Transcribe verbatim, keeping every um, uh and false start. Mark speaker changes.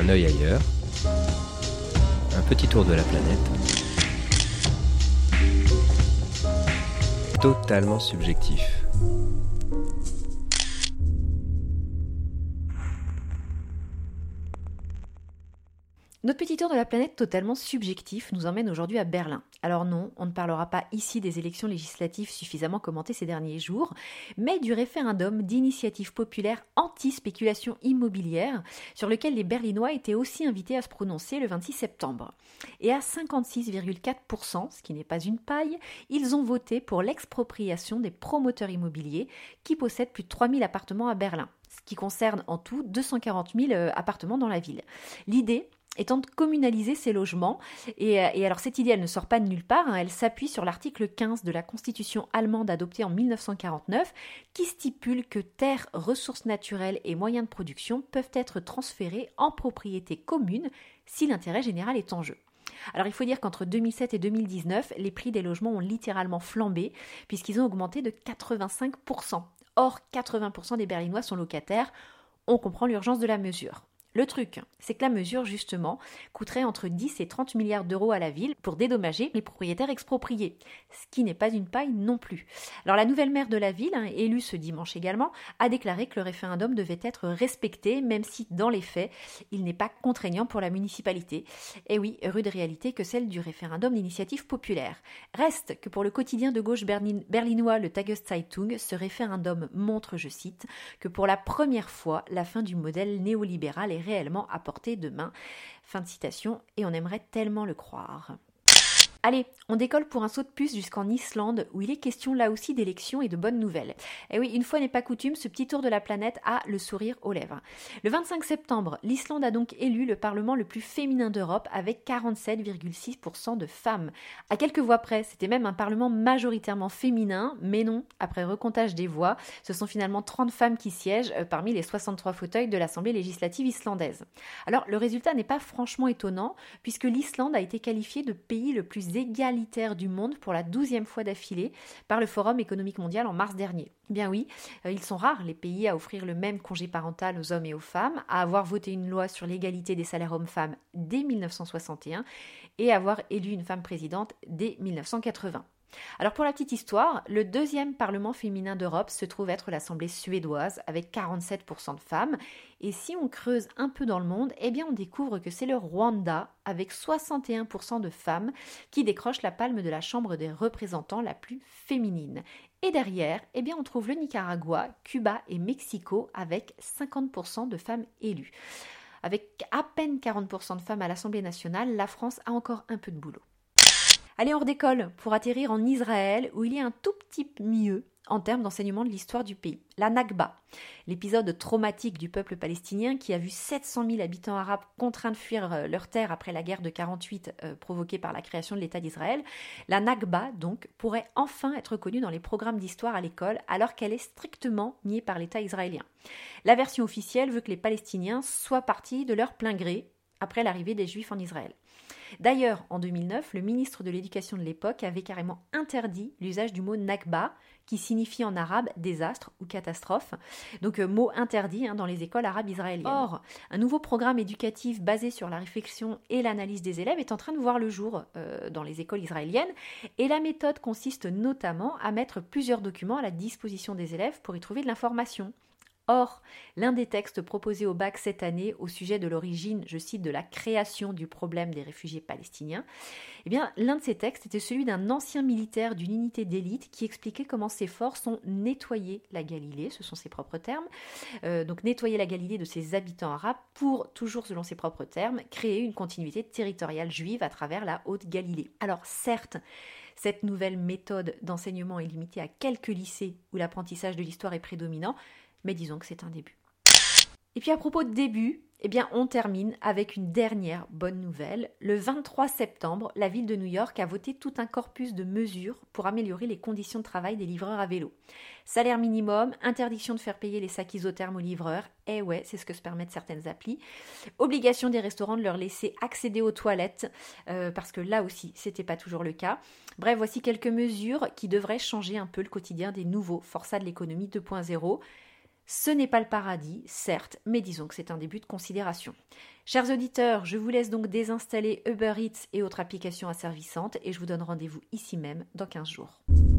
Speaker 1: un œil ailleurs, un petit tour de la planète, totalement subjectif.
Speaker 2: Notre petit tour de la planète totalement subjectif nous emmène aujourd'hui à Berlin. Alors non, on ne parlera pas ici des élections législatives suffisamment commentées ces derniers jours, mais du référendum d'initiative populaire anti-spéculation immobilière sur lequel les Berlinois étaient aussi invités à se prononcer le vingt-six septembre. Et à cinquante-six virgule quatre pour cent, ce qui n'est pas une paille, ils ont voté pour l'expropriation des promoteurs immobiliers qui possèdent plus de trois mille appartements à Berlin, ce qui concerne en tout deux cent quarante mille appartements dans la ville. L'idée étant de communaliser ces logements. Et, et alors cette idée, elle ne sort pas de nulle part, hein, elle s'appuie sur l'article quinze de la Constitution allemande adoptée en mille neuf cent quarante-neuf, qui stipule que terres, ressources naturelles et moyens de production peuvent être transférés en propriété commune si l'intérêt général est en jeu. Alors il faut dire qu'entre deux mille sept et deux mille dix-neuf, les prix des logements ont littéralement flambé, puisqu'ils ont augmenté de quatre-vingt-cinq pour cent. Or, quatre-vingts pour cent des Berlinois sont locataires, on comprend l'urgence de la mesure. Le truc, c'est que la mesure, justement, coûterait entre dix et trente milliards d'euros à la ville pour dédommager les propriétaires expropriés, ce qui n'est pas une paille non plus. Alors la nouvelle maire de la ville, hein, élue ce dimanche également, a déclaré que le référendum devait être respecté, même si, dans les faits, il n'est pas contraignant pour la municipalité. Et oui, rude réalité que celle du référendum d'initiative populaire. Reste que pour le quotidien de gauche berlinois, le Tageszeitung, ce référendum montre, je cite, que pour la première fois, la fin du modèle néolibéral est réellement à portée de main. Fin de citation, et on aimerait tellement le croire. Allez, on décolle pour un saut de puce jusqu'en Islande, où il est question là aussi d'élections et de bonnes nouvelles. Et oui, une fois n'est pas coutume, ce petit tour de la planète a le sourire aux lèvres. Le vingt-cinq septembre, l'Islande a donc élu le parlement le plus féminin d'Europe, avec quarante-sept virgule six pour cent de femmes. À quelques voix près, c'était même un parlement majoritairement féminin, mais non, après recomptage des voix, ce sont finalement trente femmes qui siègent parmi les soixante-trois fauteuils de l'Assemblée législative islandaise. Alors, le résultat n'est pas franchement étonnant, puisque l'Islande a été qualifiée de pays le plus égalitaire du monde pour la douzième fois d'affilée par le Forum économique mondial en mars dernier. Bien oui, euh, ils sont rares les pays à offrir le même congé parental aux hommes et aux femmes, à avoir voté une loi sur l'égalité des salaires hommes-femmes dès mille neuf cent soixante et un et à avoir élu une femme présidente dès mille neuf cent quatre-vingts. Alors pour la petite histoire, le deuxième parlement féminin d'Europe se trouve être l'Assemblée suédoise avec quarante-sept pour cent de femmes, et si on creuse un peu dans le monde, eh bien on découvre que c'est le Rwanda avec soixante et un pour cent de femmes qui décroche la palme de la Chambre des représentants la plus féminine. Et derrière, eh bien on trouve le Nicaragua, Cuba et Mexico avec cinquante pour cent de femmes élues. Avec à peine quarante pour cent de femmes à l'Assemblée nationale, la France a encore un peu de boulot. Allez, on redécolle pour atterrir en Israël, où il y a un tout petit mieux en termes d'enseignement de l'histoire du pays. La Nakba, l'épisode traumatique du peuple palestinien qui a vu sept cent mille habitants arabes contraints de fuir leur terre après la guerre de quarante-huit euh, provoquée par la création de l'État d'Israël. La Nakba, donc, pourrait enfin être connue dans les programmes d'histoire à l'école, alors qu'elle est strictement niée par l'État israélien. La version officielle veut que les Palestiniens soient partis de leur plein gré après l'arrivée des Juifs en Israël. D'ailleurs, en deux mille neuf, le ministre de l'Éducation de l'époque avait carrément interdit l'usage du mot Nakba, qui signifie en arabe désastre ou catastrophe, donc euh, mot interdit hein, dans les écoles arabes israéliennes. Or, un nouveau programme éducatif basé sur la réflexion et l'analyse des élèves est en train de voir le jour euh, dans les écoles israéliennes, et la méthode consiste notamment à mettre plusieurs documents à la disposition des élèves pour y trouver de l'information. Or, l'un des textes proposés au bac cette année au sujet de l'origine, je cite, de la création du problème des réfugiés palestiniens, eh bien, l'un de ces textes était celui d'un ancien militaire d'une unité d'élite qui expliquait comment ses forces ont nettoyé la Galilée, ce sont ses propres termes, euh, donc nettoyer la Galilée de ses habitants arabes pour, toujours selon ses propres termes, créer une continuité territoriale juive à travers la Haute-Galilée. Alors certes, cette nouvelle méthode d'enseignement est limitée à quelques lycées où l'apprentissage de l'histoire est prédominant, mais disons que c'est un début. Et puis à propos de début, eh bien on termine avec une dernière bonne nouvelle. Le vingt-trois septembre, la ville de New York a voté tout un corpus de mesures pour améliorer les conditions de travail des livreurs à vélo. Salaire minimum, interdiction de faire payer les sacs isothermes aux livreurs, eh ouais, c'est ce que se permettent certaines applis. Obligation des restaurants de leur laisser accéder aux toilettes, euh, parce que là aussi, c'était pas toujours le cas. Bref, voici quelques mesures qui devraient changer un peu le quotidien des nouveaux forçats de l'économie deux point zéro. Ce n'est pas le paradis, certes, mais disons que c'est un début de considération. Chers auditeurs, je vous laisse donc désinstaller Uber Eats et autres applications asservissantes et je vous donne rendez-vous ici même dans quinze jours.